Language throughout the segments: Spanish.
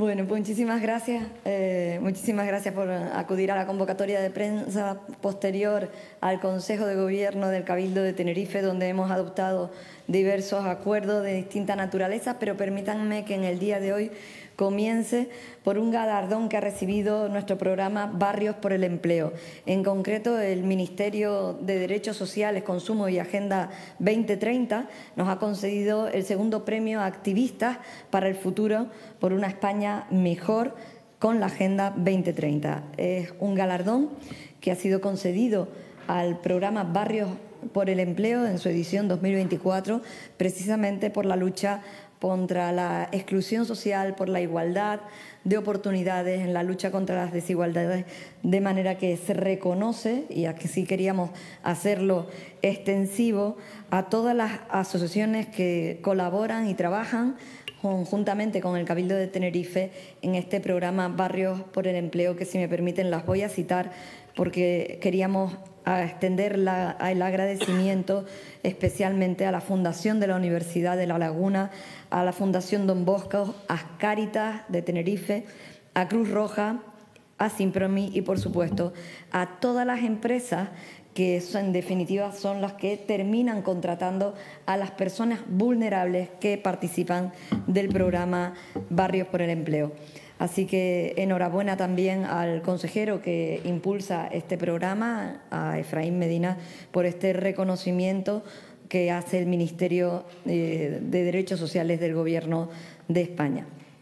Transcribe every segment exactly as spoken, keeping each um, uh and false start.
Bueno, pues muchísimas gracias. Eh, muchísimas gracias por acudir a la convocatoria de prensa posterior al Consejo de Gobierno del Cabildo de Tenerife, donde hemos adoptado diversos acuerdos de distinta naturaleza, pero permítanme que en el día de hoy comience por un galardón que ha recibido nuestro programa Barrios por el Empleo. En concreto, el Ministerio de Derechos Sociales, Consumo y Agenda veinte treinta nos ha concedido el segundo premio a Activistas para el Futuro por una España mejor con la Agenda veinte treinta. Es un galardón que ha sido concedido al programa Barrios por el Empleo en su edición dos mil veinticuatro, precisamente por la lucha contra la exclusión social, por la igualdad de oportunidades, en la lucha contra las desigualdades, de manera que se reconoce, y así queríamos hacerlo extensivo, a todas las asociaciones que colaboran y trabajan conjuntamente con el Cabildo de Tenerife en este programa Barrios por el Empleo, que, si me permiten, las voy a citar porque queríamos a extender la, el agradecimiento especialmente a la Fundación de la Universidad de La Laguna, a la Fundación Don Bosco, a Cáritas de Tenerife, a Cruz Roja, a Simpromi y, por supuesto, a todas las empresas que en definitiva son las que terminan contratando a las personas vulnerables que participan del programa Barrios por el Empleo. Así que enhorabuena también al consejero que impulsa este programa, a Efraín Medina, por este reconocimiento que hace el Ministerio de Derechos Sociales del Gobierno de España.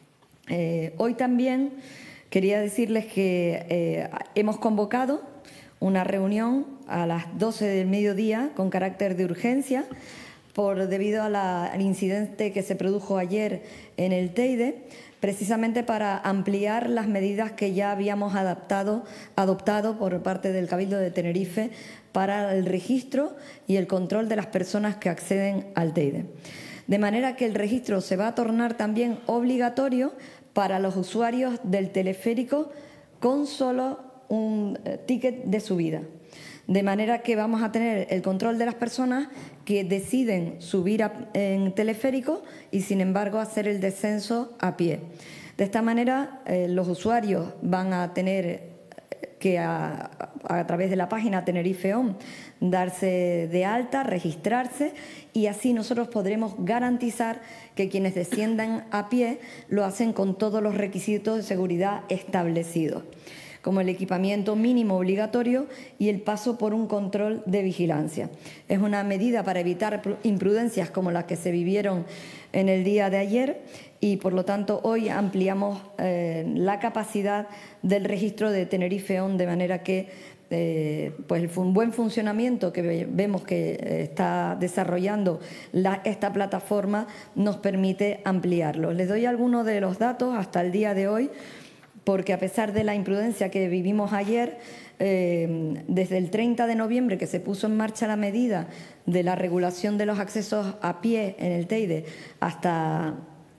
Eh, hoy también quería decirles que eh, hemos convocado una reunión a las doce del mediodía con carácter de urgencia por, debido a la, al incidente que se produjo ayer en el Teide, precisamente para ampliar las medidas que ya habíamos adaptado, adoptado por parte del Cabildo de Tenerife para el registro y el control de las personas que acceden al Teide. De manera que el registro se va a tornar también obligatorio para los usuarios del teleférico con solo un ticket de subida. De manera que vamos a tener el control de las personas que deciden subir a, en teleférico y, sin embargo, hacer el descenso a pie. De esta manera, eh, los usuarios van a tener que, a, a, a través de la página Tenerife On, darse de alta, registrarse, y así nosotros podremos garantizar que quienes desciendan a pie lo hacen con todos los requisitos de seguridad establecidos, como el equipamiento mínimo obligatorio y el paso por un control de vigilancia. Es una medida para evitar imprudencias como las que se vivieron en el día de ayer y, por lo tanto, hoy ampliamos eh, la capacidad del registro de Tenerife On, de manera que eh, pues el un buen funcionamiento que vemos que está desarrollando la, esta plataforma nos permite ampliarlo. Les doy algunos de los datos hasta el día de hoy, porque a pesar de la imprudencia que vivimos ayer, eh, desde el treinta de noviembre que se puso en marcha la medida de la regulación de los accesos a pie en el Teide hasta,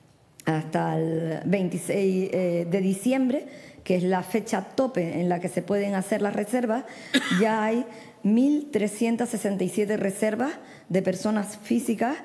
hasta el veintiséis de diciembre, que es la fecha tope en la que se pueden hacer las reservas, ya hay mil trescientas sesenta y siete reservas de personas físicas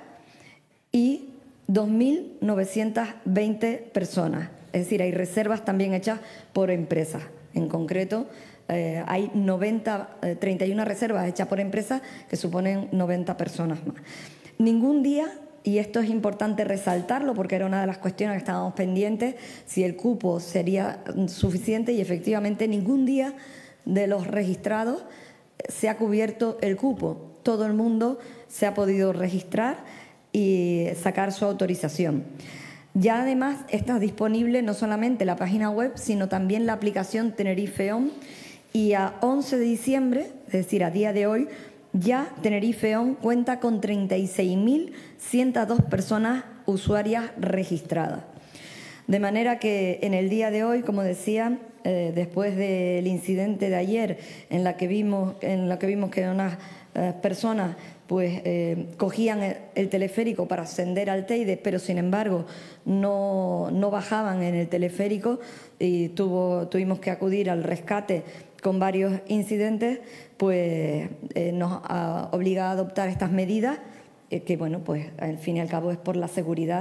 y dos mil novecientas veinte personas. Es decir, hay reservas también hechas por empresas. En concreto, eh, hay noventa, eh, treinta y una reservas hechas por empresas que suponen noventa personas más. Ningún día, y esto es importante resaltarlo porque era una de las cuestiones que estábamos pendientes, si el cupo sería suficiente, y efectivamente ningún día de los registrados se ha cubierto el cupo. Todo el mundo se ha podido registrar y sacar su autorización. Ya además está disponible no solamente la página web, sino también la aplicación Tenerife On, y a once de diciembre, es decir, a día de hoy, ya Tenerife On cuenta con treinta y seis mil ciento dos personas usuarias registradas. De manera que en el día de hoy, como decía, eh, después del incidente de ayer en la que vimos, en la que, vimos que unas eh, personas pues eh, cogían el, el teleférico para ascender al Teide, pero sin embargo no, no bajaban en el teleférico y tuvo, tuvimos que acudir al rescate con varios incidentes, pues eh, nos ha obligado a adoptar estas medidas, eh, que bueno, pues al fin y al cabo es por la seguridad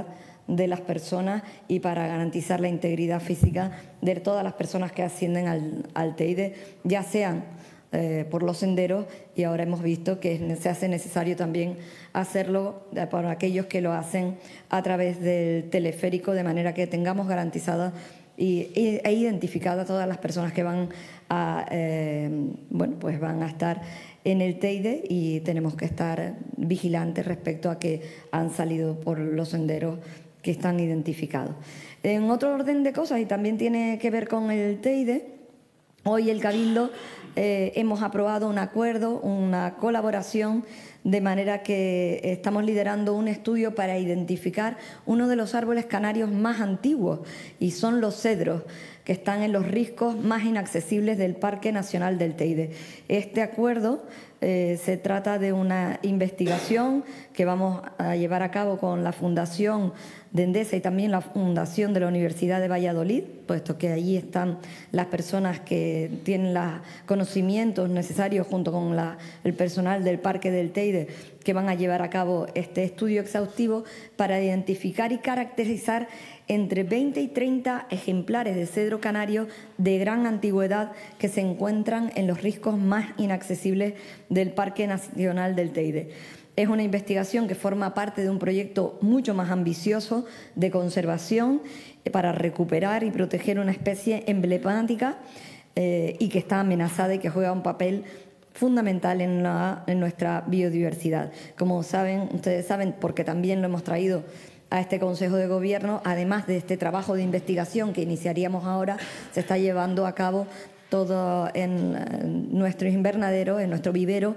de las personas y para garantizar la integridad física de todas las personas que ascienden al, al Teide, ya sean eh, por los senderos, y ahora hemos visto que se hace necesario también hacerlo por aquellos que lo hacen a través del teleférico, de manera que tengamos garantizada y, y, e identificada a todas las personas que van a, eh, bueno, pues van a estar en el Teide, y tenemos que estar vigilantes respecto a que han salido por los senderos que están identificados. En otro orden de cosas, y también tiene que ver con el Teide, hoy el Cabildo eh, hemos aprobado un acuerdo, una colaboración, de manera que estamos liderando un estudio para identificar uno de los árboles canarios más antiguos, y son los cedros, que están en los riscos más inaccesibles del Parque Nacional del Teide. Este acuerdo eh, se trata de una investigación que vamos a llevar a cabo con la Fundación de Endesa y también la Fundación de la Universidad de Valladolid, puesto que allí están las personas que tienen los conocimientos necesarios junto con la, el personal del Parque del Teide, que van a llevar a cabo este estudio exhaustivo para identificar y caracterizar entre veinte y treinta ejemplares de cedro canario de gran antigüedad que se encuentran en los riscos más inaccesibles del Parque Nacional del Teide. Es una investigación que forma parte de un proyecto mucho más ambicioso de conservación para recuperar y proteger una especie emblemática eh, y que está amenazada y que juega un papel fundamental en, la, en nuestra biodiversidad. Como saben, ustedes saben, porque también lo hemos traído a este Consejo de Gobierno, además de este trabajo de investigación que iniciaríamos ahora, se está llevando a cabo todo en nuestro invernadero, en nuestro vivero,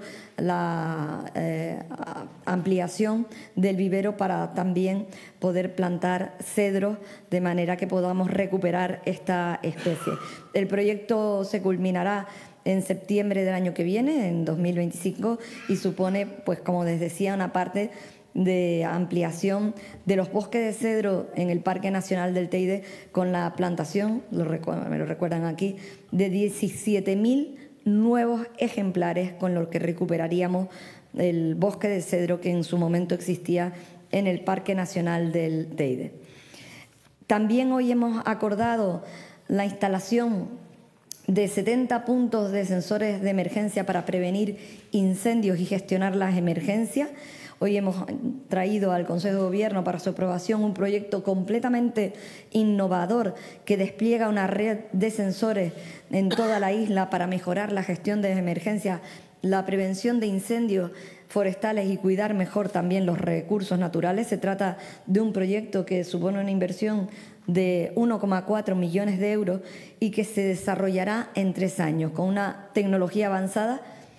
la eh, ampliación del vivero para también poder plantar cedros de manera que podamos recuperar esta especie. El proyecto se culminará en septiembre del año que viene, en dos mil veinticinco, y supone, pues como les decía, una parte de ampliación de los bosques de cedro en el Parque Nacional del Teide, con la plantación, lo me lo recuerdan aquí, de diecisiete mil nuevos ejemplares, con los que recuperaríamos el bosque de cedro que en su momento existía en el Parque Nacional del Teide. También hoy hemos acordado la instalación de setenta puntos de sensores de emergencia para prevenir incendios y gestionar las emergencias. Hoy hemos traído al Consejo de Gobierno para su aprobación un proyecto completamente innovador que despliega una red de sensores en toda la isla para mejorar la gestión de emergencias, la prevención de incendios forestales y cuidar mejor también los recursos naturales. Se trata de un proyecto que supone una inversión de uno coma cuatro millones de euros y que se desarrollará en tres años con una tecnología avanzada.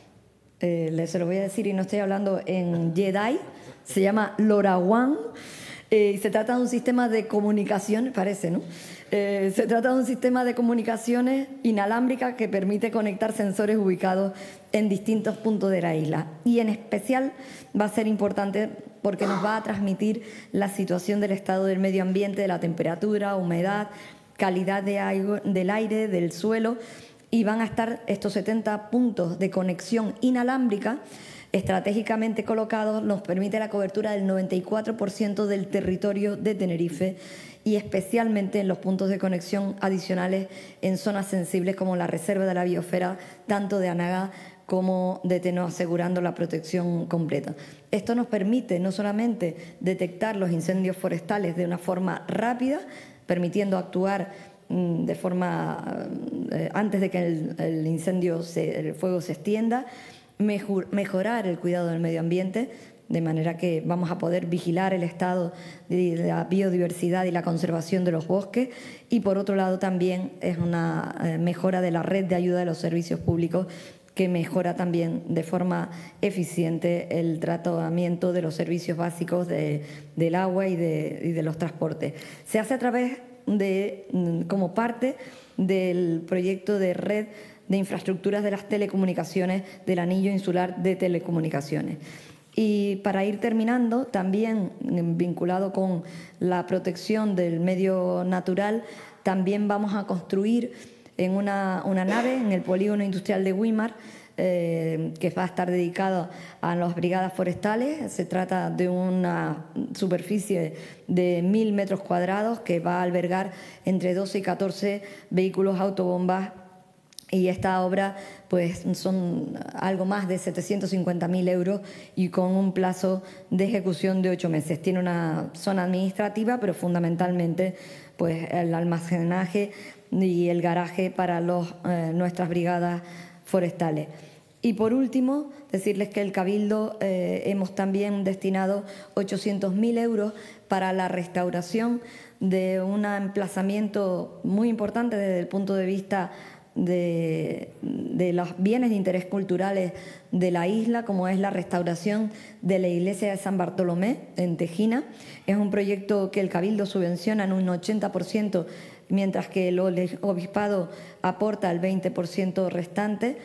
Eh, les se lo voy a decir y no estoy hablando en Jedi, se llama LoRaWAN, eh, y se trata de un sistema de comunicación, parece, ¿no? Eh, se trata de un sistema de comunicaciones inalámbrica que permite conectar sensores ubicados en distintos puntos de la isla, y en especial va a ser importante porque nos va a transmitir la situación del estado del medio ambiente, de la temperatura, humedad, calidad de aire, del aire, del suelo. Y van a estar estos setenta puntos de conexión inalámbrica estratégicamente colocados, nos permite la cobertura del noventa y cuatro por ciento del territorio de Tenerife, y especialmente en los puntos de conexión adicionales en zonas sensibles como la Reserva de la Biosfera, tanto de Anaga como de Teno, asegurando la protección completa. Esto nos permite no solamente detectar los incendios forestales de una forma rápida, permitiendo actuar de forma eh, antes de que el, el incendio, se, el fuego se extienda, mejor, mejorar el cuidado del medio ambiente, de manera que vamos a poder vigilar el estado de la biodiversidad y la conservación de los bosques, y por otro lado también es una eh, mejora de la red de ayuda de los servicios públicos, que mejora también de forma eficiente el tratamiento de los servicios básicos de, del agua y de, y de los transportes. Se hace a través de, como parte del proyecto de red de infraestructuras de las telecomunicaciones del Anillo Insular de Telecomunicaciones. Y para ir terminando, también vinculado con la protección del medio natural, también vamos a construir en una, una nave en el polígono industrial de Güímar, eh, que va a estar dedicado a las brigadas forestales. Se trata de una superficie de mil metros cuadrados que va a albergar entre doce y catorce vehículos autobombas. Y esta obra pues son algo más de setecientos cincuenta mil euros y con un plazo de ejecución de ocho meses. Tiene una zona administrativa, pero fundamentalmente pues el almacenaje y el garaje para los, eh, nuestras brigadas forestales. Y por último, decirles que el Cabildo eh, hemos también destinado ochocientos mil euros para la restauración de un emplazamiento muy importante desde el punto de vista De, de los bienes de interés culturales de la isla, como es la restauración de la iglesia de San Bartolomé en Tejina. Es un proyecto que el Cabildo subvenciona en un ochenta por ciento, mientras que el obispado aporta el veinte por ciento restante.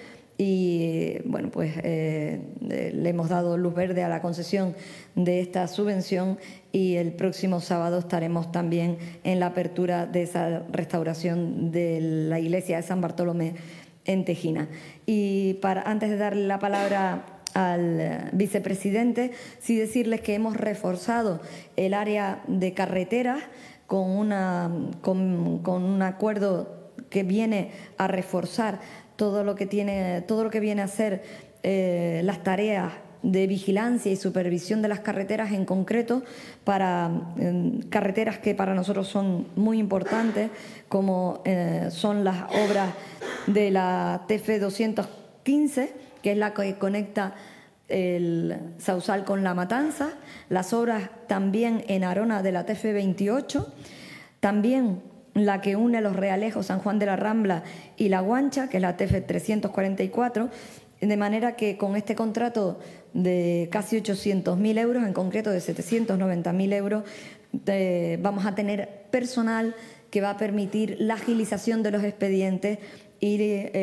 Y bueno, pues eh, le hemos dado luz verde a la concesión de esta subvención y el próximo sábado estaremos también en la apertura de esa restauración de la iglesia de San Bartolomé en Tejina. Y para, antes de darle la palabra al vicepresidente, sí decirles que hemos reforzado el área de carreteras con, una, con, con un acuerdo que viene a reforzar todo lo que tiene, todo lo que viene a ser eh, las tareas de vigilancia y supervisión de las carreteras, en concreto para eh, carreteras que para nosotros son muy importantes, como eh, son las obras de la T F doscientos quince, que es la que conecta el Sausal con La Matanza, las obras también en Arona de la T F veintiocho, también la que une los Realejos, San Juan de la Rambla y La Guancha, que es la T F trescientos cuarenta y cuatro, de manera que con este contrato de casi ochocientos mil euros, en concreto de setecientos noventa mil euros, eh, vamos a tener personal que va a permitir la agilización de los expedientes y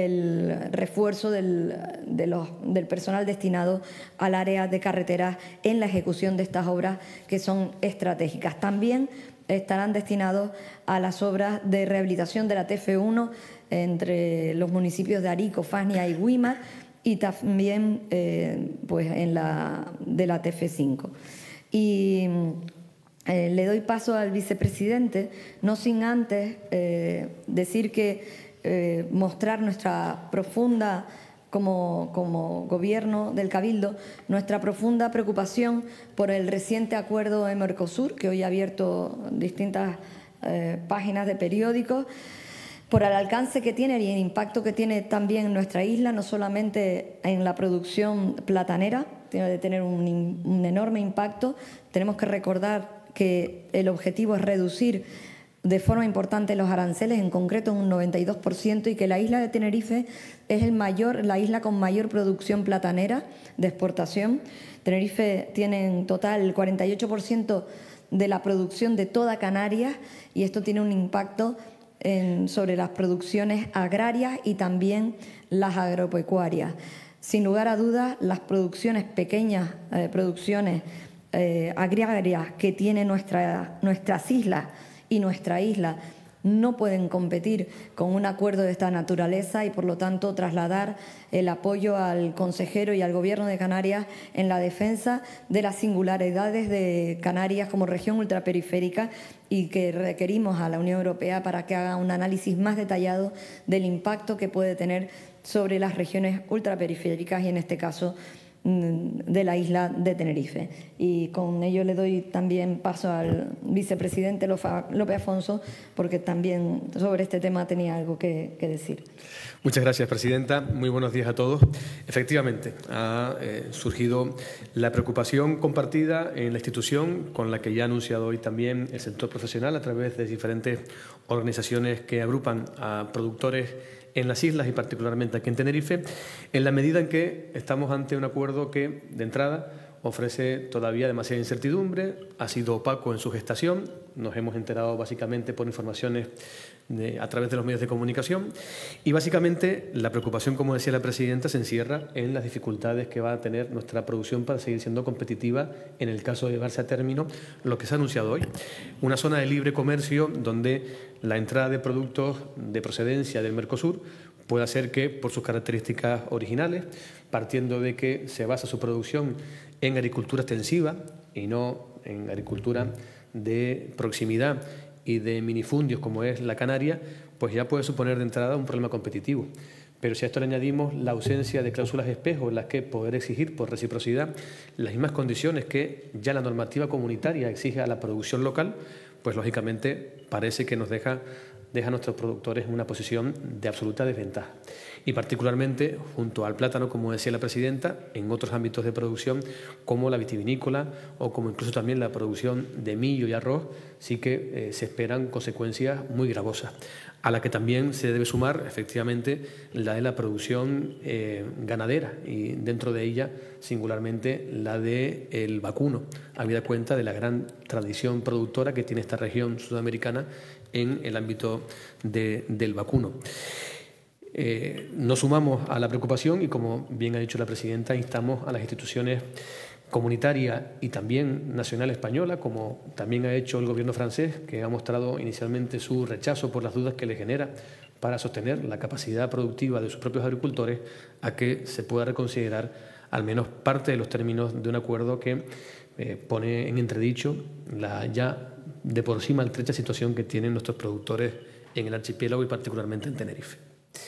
el refuerzo del, de los, del personal destinado al área de carreteras en la ejecución de estas obras que son estratégicas. También estarán destinados a las obras de rehabilitación de la T F uno entre los municipios de Arico, Fasnia y Güímar, y también eh, pues en la, de la T F cinco. Y eh, le doy paso al vicepresidente, no sin antes eh, decir que eh, mostrar nuestra profunda, Como, como Gobierno del Cabildo, nuestra profunda preocupación por el reciente acuerdo en Mercosur, que hoy ha abierto distintas eh, páginas de periódicos, por el alcance que tiene y el impacto que tiene también en nuestra isla, no solamente en la producción platanera, tiene de tener un, un enorme impacto. Tenemos que recordar que el objetivo es reducir de forma importante los aranceles, en concreto un noventa y dos por ciento, y que la isla de Tenerife es el mayor, la isla con mayor producción platanera de exportación. Tenerife tiene en total el cuarenta y ocho por ciento de la producción de toda Canarias, y esto tiene un impacto en, sobre las producciones agrarias y también las agropecuarias. Sin lugar a dudas, las producciones pequeñas, eh, producciones eh, agrarias que tienen nuestra, nuestras islas y nuestra isla no pueden competir con un acuerdo de esta naturaleza, y por lo tanto trasladar el apoyo al consejero y al Gobierno de Canarias en la defensa de las singularidades de Canarias como región ultraperiférica, y que requerimos a la Unión Europea para que haga un análisis más detallado del impacto que puede tener sobre las regiones ultraperiféricas y en este caso de la isla de Tenerife. Y con ello le doy también paso al vicepresidente López Afonso, porque también sobre este tema tenía algo que, que decir. Muchas gracias, presidenta. Muy buenos días a todos. Efectivamente, ha eh, surgido la preocupación compartida en la institución, con la que ya ha anunciado hoy también el sector profesional a través de diferentes organizaciones que agrupan a productores en las islas y particularmente aquí en Tenerife, en la medida en que estamos ante un acuerdo que, de entrada, ofrece todavía demasiada incertidumbre, ha sido opaco en su gestación, nos hemos enterado básicamente por informaciones de, a través de los medios de comunicación. Y básicamente la preocupación, como decía la presidenta, se encierra en las dificultades que va a tener nuestra producción para seguir siendo competitiva en el caso de llevarse a término lo que se ha anunciado hoy. Una zona de libre comercio donde la entrada de productos de procedencia del Mercosur puede hacer que, por sus características originales, partiendo de que se basa su producción en agricultura extensiva y no en agricultura de proximidad y de minifundios como es la canaria, pues ya puede suponer de entrada un problema competitivo. Pero si a esto le añadimos la ausencia de cláusulas espejo en las que poder exigir por reciprocidad las mismas condiciones que ya la normativa comunitaria exige a la producción local, pues lógicamente parece que nos deja, deja a nuestros productores en una posición de absoluta desventaja. Y particularmente junto al plátano, como decía la presidenta, en otros ámbitos de producción como la vitivinícola o como incluso también la producción de millo y arroz, sí que eh, se esperan consecuencias muy gravosas, a la que también se debe sumar efectivamente la de la producción eh, ganadera y dentro de ella singularmente la del vacuno, habida cuenta de la gran tradición productora que tiene esta región sudamericana en el ámbito de, del vacuno. Eh, nos sumamos a la preocupación y, como bien ha dicho la presidenta, instamos a las instituciones comunitarias y también nacional española, como también ha hecho el gobierno francés, que ha mostrado inicialmente su rechazo por las dudas que le genera para sostener la capacidad productiva de sus propios agricultores, a que se pueda reconsiderar al menos parte de los términos de un acuerdo que eh, pone en entredicho la ya de por sí maltrecha situación que tienen nuestros productores en el archipiélago y particularmente en Tenerife.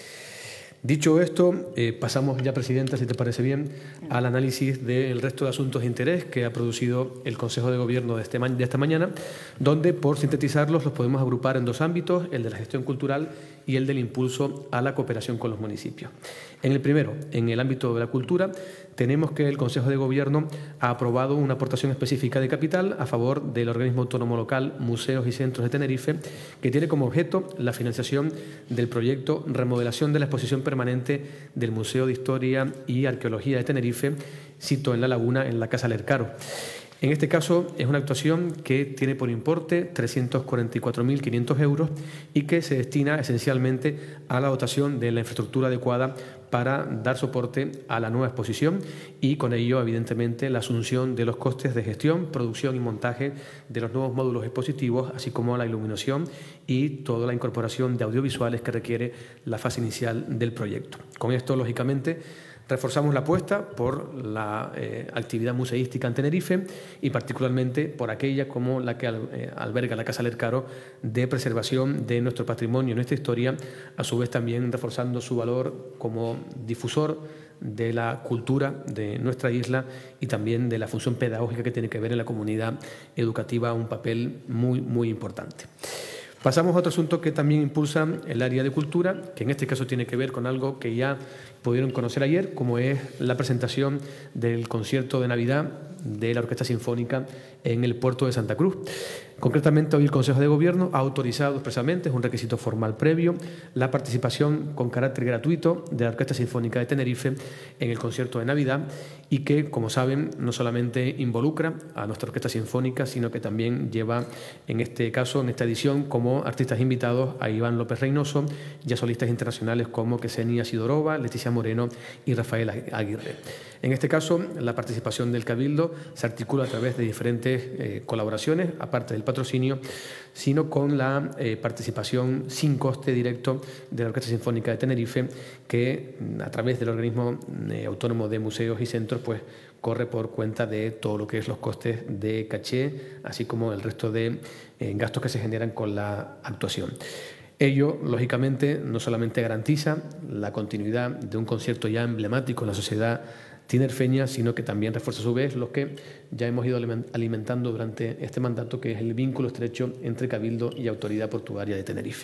Dicho esto, eh, pasamos ya, presidenta, si te parece bien, al análisis del resto de asuntos de interés que ha producido el Consejo de Gobierno de, este, de esta mañana, donde, por sintetizarlos, los podemos agrupar en dos ámbitos, el de la gestión cultural y el del impulso a la cooperación con los municipios. En el primero, en el ámbito de la cultura, tenemos que el Consejo de Gobierno ha aprobado una aportación específica de capital a favor del organismo autónomo local Museos y Centros de Tenerife, que tiene como objeto la financiación del proyecto Remodelación de la exposición permanente del Museo de Historia y Arqueología de Tenerife, sito en La Laguna, en la Casa Lercaro. En este caso es una actuación que tiene por importe trescientos cuarenta y cuatro mil quinientos euros y que se destina esencialmente a la dotación de la infraestructura adecuada para dar soporte a la nueva exposición y con ello, evidentemente, la asunción de los costes de gestión, producción y montaje de los nuevos módulos expositivos, así como la iluminación y toda la incorporación de audiovisuales que requiere la fase inicial del proyecto. Con esto, lógicamente, reforzamos la apuesta por la eh, actividad museística en Tenerife y particularmente por aquella como la que al, eh, alberga la Casa Lercaro de preservación de nuestro patrimonio, nuestra historia, a su vez también reforzando su valor como difusor de la cultura de nuestra isla y también de la función pedagógica que tiene que ver en la comunidad educativa, un papel muy, muy importante. Pasamos a otro asunto que también impulsa el área de cultura, que en este caso tiene que ver con algo que ya pudieron conocer ayer, como es la presentación del concierto de Navidad de la Orquesta Sinfónica en el puerto de Santa Cruz. Concretamente, hoy el Consejo de Gobierno ha autorizado expresamente, es un requisito formal previo, la participación con carácter gratuito de la Orquesta Sinfónica de Tenerife en el concierto de Navidad y que, como saben, no solamente involucra a nuestra Orquesta Sinfónica, sino que también lleva, en este caso, en esta edición, como artistas invitados a Iván López Reynoso y a solistas internacionales como Ksenia Sidorova, Leticia Moreno y Rafael Aguirre. En este caso, la participación del Cabildo se articula a través de diferentes eh, colaboraciones, aparte del patrocinio, sino con la eh, participación sin coste directo de la Orquesta Sinfónica de Tenerife, que a través del organismo eh, autónomo de museos y centros, pues corre por cuenta de todo lo que es los costes de caché, así como el resto de eh, gastos que se generan con la actuación. Ello, lógicamente, no solamente garantiza la continuidad de un concierto ya emblemático en la sociedad tinerfeña, sino que también refuerza a su vez lo que ya hemos ido alimentando durante este mandato, que es el vínculo estrecho entre Cabildo y Autoridad Portuaria de Tenerife.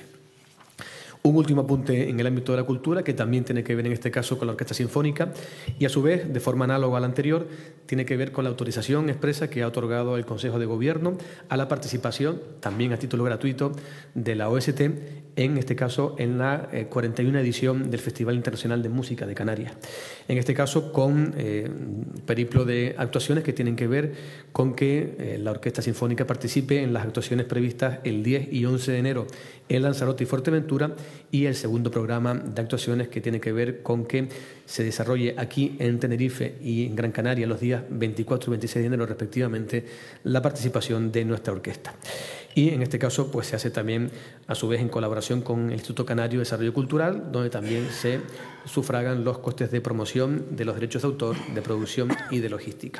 Un último apunte en el ámbito de la cultura, que también tiene que ver en este caso con la Orquesta Sinfónica y a su vez, de forma análoga a la anterior, tiene que ver con la autorización expresa que ha otorgado el Consejo de Gobierno a la participación, también a título gratuito, de la O S T, en este caso en la eh, cuarenta y una edición del Festival Internacional de Música de Canarias. En este caso con eh, un periplo de actuaciones que tienen que ver con que eh, la Orquesta Sinfónica participe en las actuaciones previstas el diez y once de enero en Lanzarote y Fuerteventura, y el segundo programa de actuaciones que tiene que ver con que se desarrolle aquí en Tenerife y en Gran Canaria los días veinticuatro y veintiséis de enero respectivamente la participación de nuestra orquesta. Y en este caso pues se hace también a su vez en colaboración con el Instituto Canario de Desarrollo Cultural, donde también se sufragan los costes de promoción de los derechos de autor, de producción y de logística.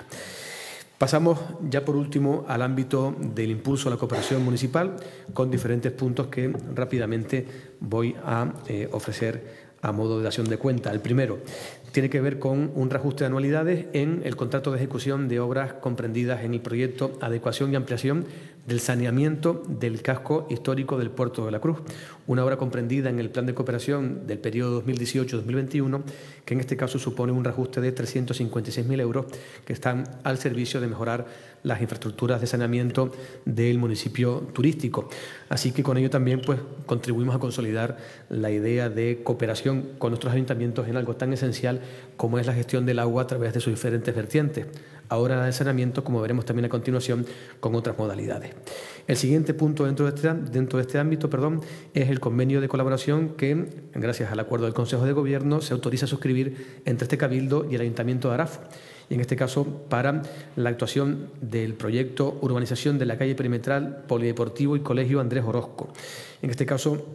Pasamos ya por último al ámbito del impulso a la cooperación municipal, con diferentes puntos que rápidamente voy a eh, ofrecer a modo de dación de cuenta. El primero tiene que ver con un reajuste de anualidades en el contrato de ejecución de obras comprendidas en el proyecto Adecuación y Ampliación del Saneamiento del Casco Histórico del Puerto de la Cruz, una obra comprendida en el Plan de Cooperación del periodo dos mil dieciocho a dos mil veintiuno, que en este caso supone un reajuste de trescientos cincuenta y seis mil euros que están al servicio de mejorar las infraestructuras de saneamiento del municipio turístico. Así que con ello también pues, contribuimos a consolidar la idea de cooperación con nuestros ayuntamientos en algo tan esencial como es la gestión del agua a través de sus diferentes vertientes. Ahora la del saneamiento, como veremos también a continuación, con otras modalidades. El siguiente punto dentro de este, dentro de este ámbito perdón, es el convenio de colaboración que, gracias al acuerdo del Consejo de Gobierno, se autoriza a suscribir entre este Cabildo y el Ayuntamiento de Arafo. Y en este caso para la actuación del proyecto Urbanización de la calle perimetral, Polideportivo y Colegio Andrés Orozco. En este caso,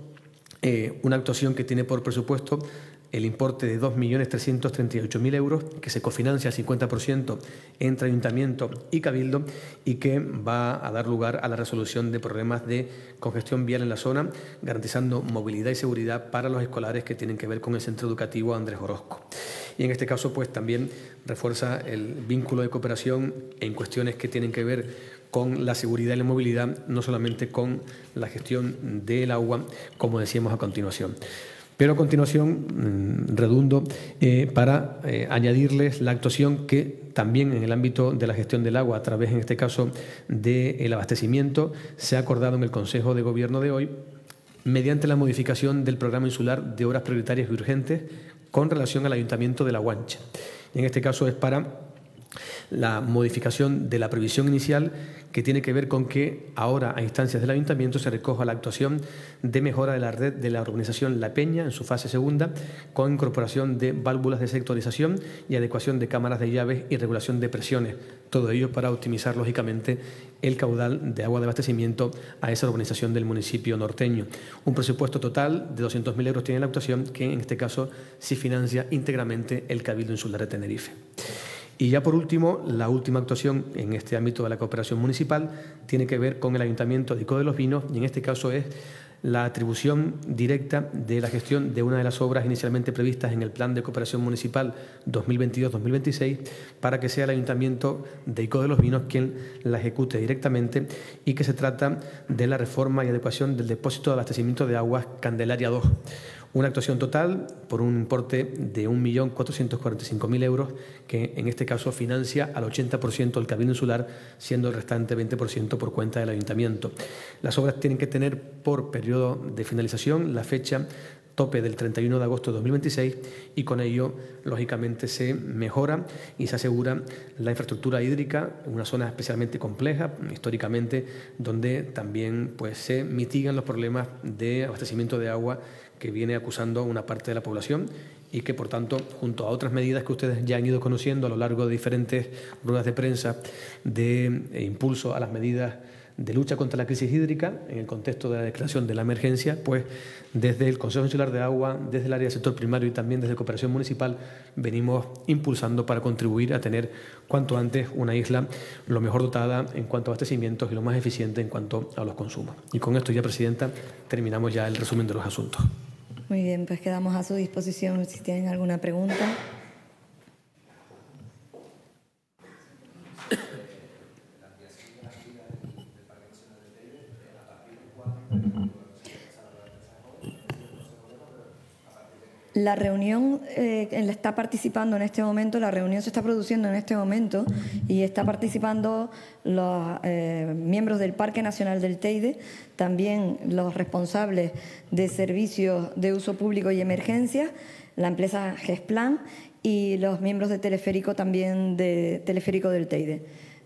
eh, una actuación que tiene por presupuesto el importe de dos millones trescientos treinta y ocho mil euros, que se cofinancia al cincuenta por ciento entre Ayuntamiento y Cabildo y que va a dar lugar a la resolución de problemas de congestión vial en la zona, garantizando movilidad y seguridad para los escolares que tienen que ver con el centro educativo Andrés Orozco. Y en este caso, pues también refuerza el vínculo de cooperación en cuestiones que tienen que ver con la seguridad y la movilidad, no solamente con la gestión del agua, como decíamos a continuación. Pero a continuación mmm, redundo eh, para eh, añadirles la actuación que también en el ámbito de la gestión del agua, a través en este caso del abastecimiento, se ha acordado en el Consejo de Gobierno de hoy, mediante la modificación del programa insular de obras prioritarias y urgentes con relación al Ayuntamiento de La Guancha. Y en este caso es para la modificación de la previsión inicial, que tiene que ver con que ahora, a instancias del Ayuntamiento, se recoja la actuación de mejora de la red de la urbanización La Peña en su fase segunda, con incorporación de válvulas de sectorización y adecuación de cámaras de llaves y regulación de presiones. Todo ello para optimizar, lógicamente, el caudal de agua de abastecimiento a esa urbanización del municipio norteño. Un presupuesto total de doscientos mil euros tiene la actuación, que en este caso sí financia íntegramente el Cabildo Insular de Tenerife. Y ya por último, la última actuación en este ámbito de la cooperación municipal tiene que ver con el Ayuntamiento de Ico de los Vinos, y en este caso es la atribución directa de la gestión de una de las obras inicialmente previstas en el Plan de Cooperación Municipal dos mil veintidós dos mil veintiséis para que sea el Ayuntamiento de Ico de los Vinos quien la ejecute directamente, y que se trata de la reforma y adecuación del depósito de abastecimiento de aguas Candelaria dos. Una actuación total por un importe de un millón cuatrocientos cuarenta y cinco mil euros, que en este caso financia al ochenta por ciento el Cabildo Insular, siendo el restante veinte por ciento por cuenta del Ayuntamiento. Las obras tienen que tener por periodo de finalización la fecha tope del treinta y uno de agosto de dos mil veintiséis, y con ello, lógicamente, se mejora y se asegura la infraestructura hídrica en una zona especialmente compleja, históricamente, donde también pues, se mitigan los problemas de abastecimiento de agua que viene acusando una parte de la población, y que, por tanto, junto a otras medidas que ustedes ya han ido conociendo a lo largo de diferentes ruedas de prensa de eh, impulso a las medidas de lucha contra la crisis hídrica en el contexto de la declaración de la emergencia, pues desde el Consejo Insular de Agua, desde el área del sector primario y también desde Cooperación Municipal venimos impulsando para contribuir a tener cuanto antes una isla lo mejor dotada en cuanto a abastecimientos y lo más eficiente en cuanto a los consumos. Y con esto ya, Presidenta, terminamos ya el resumen de los asuntos. Muy bien, pues quedamos a su disposición si tienen alguna pregunta. La reunión eh, está participando en este momento, la reunión se está produciendo en este momento y está participando los eh, miembros del Parque Nacional del Teide, también los responsables de servicios de uso público y emergencias, la empresa Gesplan y los miembros de Teleférico, también de Teleférico del Teide.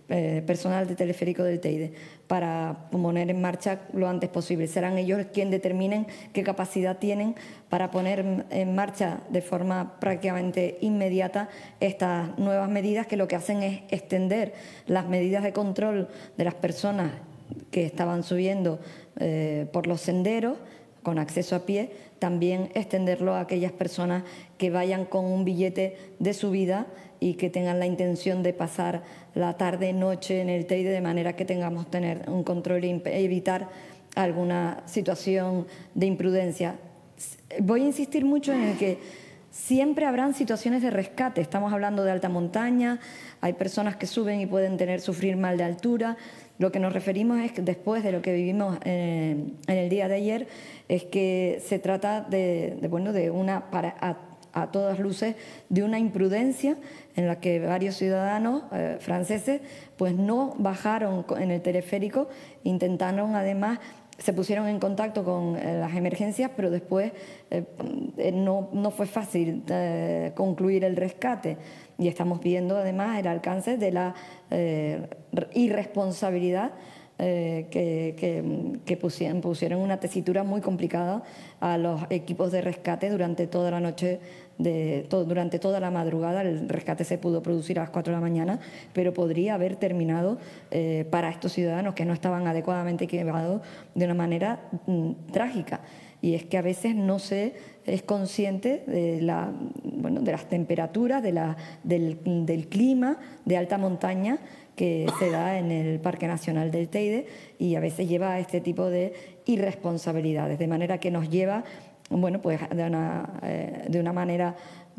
eh, personal de teleférico del Teide para poner en marcha lo antes posible. Serán ellos quienes determinen qué capacidad tienen para poner en marcha de forma prácticamente inmediata estas nuevas medidas, que lo que hacen es extender las medidas de control de las personas que estaban subiendo eh, por los senderos con acceso a pie, también extenderlo a aquellas personas que vayan con un billete de subida y que tengan la intención de pasar la tarde-noche en el Teide, de manera que tengamos que tener un control y evitar alguna situación de imprudencia. Voy a insistir mucho en el que siempre habrán situaciones de rescate. Estamos hablando de alta montaña, hay personas que suben y pueden tener sufrir mal de altura. Lo que nos referimos es que después de lo que vivimos en, en el día de ayer, es que se trata de, de, bueno, de una, para, a, a todas luces, de una imprudencia en la que varios ciudadanos eh, franceses pues no bajaron en el teleférico, intentaron además, se pusieron en contacto con eh, las emergencias, pero después eh, no, no fue fácil eh, concluir el rescate. Y estamos viendo además el alcance de la eh, irresponsabilidad eh, que, que, que pusieron, pusieron una tesitura muy complicada a los equipos de rescate durante toda la noche, de, todo, durante toda la madrugada. El rescate se pudo producir a las cuatro de la mañana, pero podría haber terminado eh, para estos ciudadanos que no estaban adecuadamente equipados de una manera mm, trágica. Y es que a veces no se es consciente de, la, bueno, de las temperaturas, de la, del, del clima de alta montaña que se da en el Parque Nacional del Teide, y a veces lleva a este tipo de irresponsabilidades, de manera que nos lleva, bueno, pues de una, eh, de una manera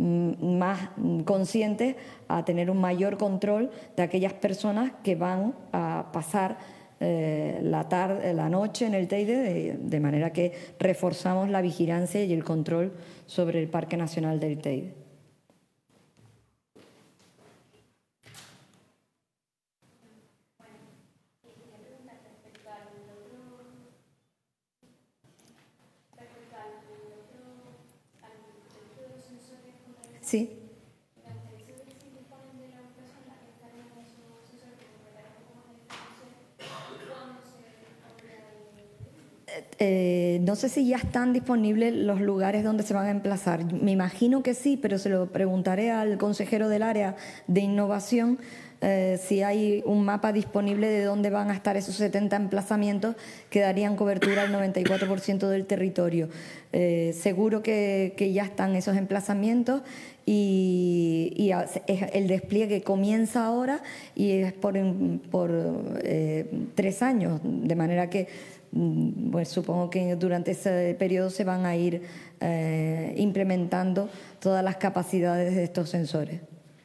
más consciente a tener un mayor control de aquellas personas que van a pasar Eh, la tarde, la noche en el Teide, de, de manera que reforzamos la vigilancia y el control sobre el Parque Nacional del Teide. Sí. Eh, no sé si ya están disponibles los lugares donde se van a emplazar. Me imagino que sí, pero se lo preguntaré al consejero del área de innovación eh, si hay un mapa disponible de dónde van a estar esos setenta emplazamientos que darían cobertura al noventa y cuatro por ciento del territorio. Eh, seguro que, que ya están esos emplazamientos y, y el despliegue comienza ahora y es por, por eh, tres años, de manera que pues supongo que durante ese periodo se van a ir eh, implementando todas las capacidades de estos sensores.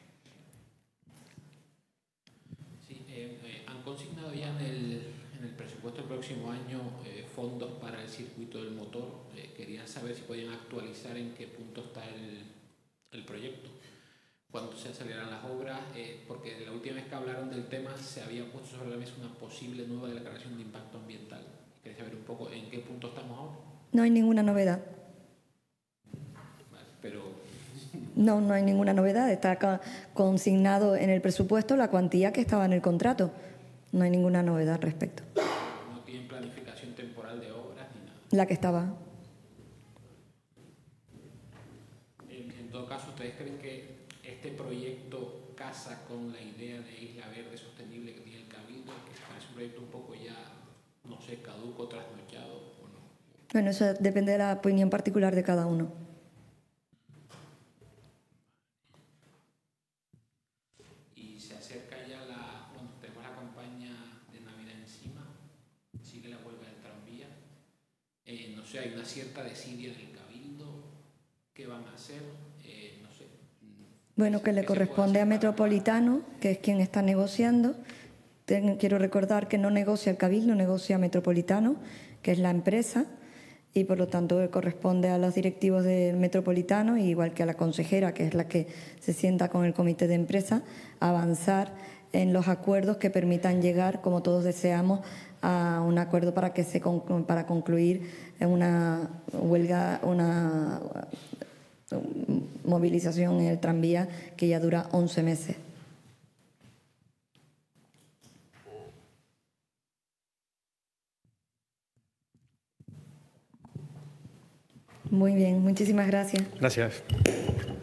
Sí, eh, eh, han consignado ya en el, en el presupuesto del próximo año eh, fondos para el circuito del motor. Eh, quería saber si podían actualizar en qué punto está el, el proyecto, cuándo se aceleran las obras, eh, porque la última vez que hablaron del tema se había puesto sobre la mesa una posible nueva declaración de impacto ambiental. Quería saber un poco en qué punto estamos ahora. No hay ninguna novedad. Vale, pero... No, no hay ninguna novedad. Está consignado en el presupuesto la cuantía que estaba en el contrato. No hay ninguna novedad al respecto. ¿No tienen planificación temporal de obras ni nada? La que estaba. En, en todo caso, ¿ustedes creen que este proyecto casa con la idea de isla verde sostenible que tiene el Cabildo? Que parece un proyecto un poco ya, no sé, caduco, trasnochado o no. Bueno, eso depende de la opinión particular de cada uno. Y se acerca ya la, bueno, tenemos la campaña de Navidad encima, sigue la huelga del tranvía. Eh, no sé, hay una cierta desidia del Cabildo. ¿Qué van a hacer? Eh, no sé. Bueno, que le corresponde a Metropolitano, que es quien está negociando. Quiero recordar que no negocia el Cabildo, negocia Metropolitano, que es la empresa, y por lo tanto corresponde a los directivos del Metropolitano, igual que a la consejera, que es la que se sienta con el comité de empresa, avanzar en los acuerdos que permitan llegar, como todos deseamos, a un acuerdo para que se para concluir una huelga, una movilización en el tranvía que ya dura once meses. Muy bien, muchísimas gracias. Gracias.